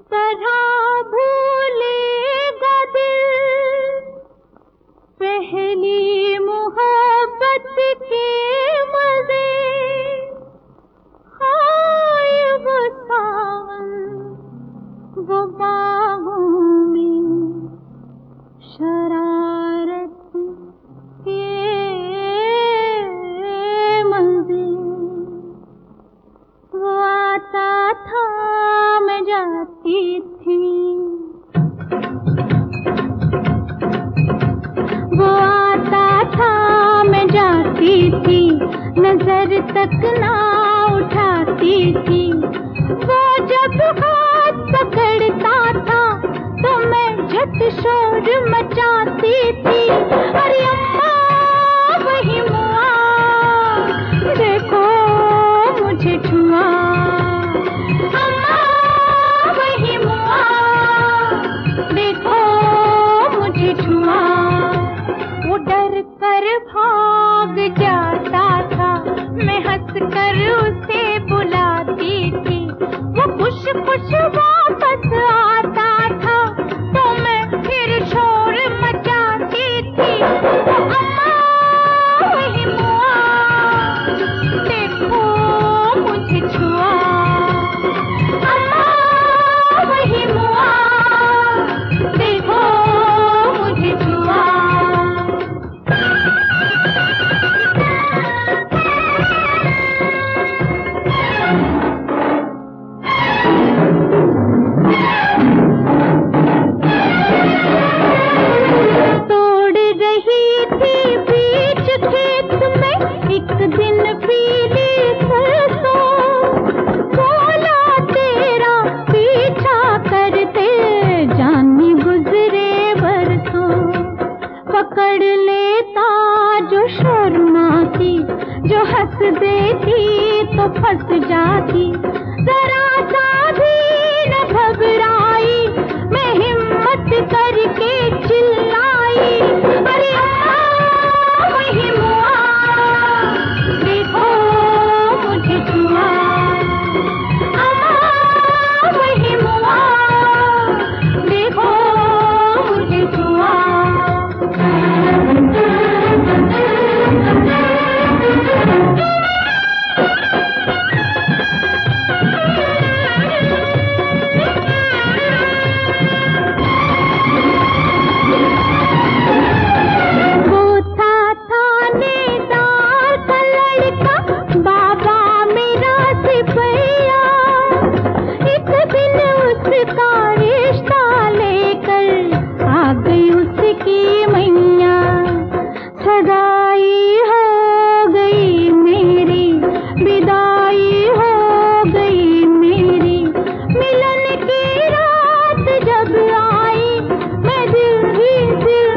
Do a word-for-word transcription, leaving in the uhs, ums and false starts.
तरह भूलेगा दिल पहली मोहब्बत के मजे। हाय वो सावन वो बाहों में शरारत के मजे। वो आता था मैं जाती थी, वो आता था मैं जाती थी, नजर तक ना उठाती थी। वो जब हाथ पकड़ता था तो मैं झट शोर मचाती थी। अरे अम्मा वही मुआ, देखो मुझे छुआ। अम्मा वही मुआ, देखो मुझे छुआ। वो डर कर भाग जाता था, मैं हंस कर उसे बुलाती थी। वो खुश खुश वापस आता था तो मैं फिर शोर मचाती थी। वो अम्मा वही मुआ, देखो मुझे छुआ। अम्मा वही मुआ, देखो मुझे छुआ। तोड़ रही थी बीच खेत में एक दिन पीली सरसों। बोला तेरा पीछा करते जानी गुजरे बरसों। पकड़ लेता जो शर्माती, जो हंस देती तो फंस जाती। जरा सा भी न घबराई, मैं हिम्मत करके चिल्लाई। अरे अम्मा वही मुआ, देखो मुझे छुआ। अम्मा वही मुआ, देखो मुझे छुआ। वो था थानेदार का लड़का, बाबा मेरा सिपहिया। एक दिन उसका रिश्ता लेकर आ गई उसकी मैया। सगाई हो गई मेरी, विदाई हो गई मेरी। मिलन की रात जब आई मैं दिल ही दिल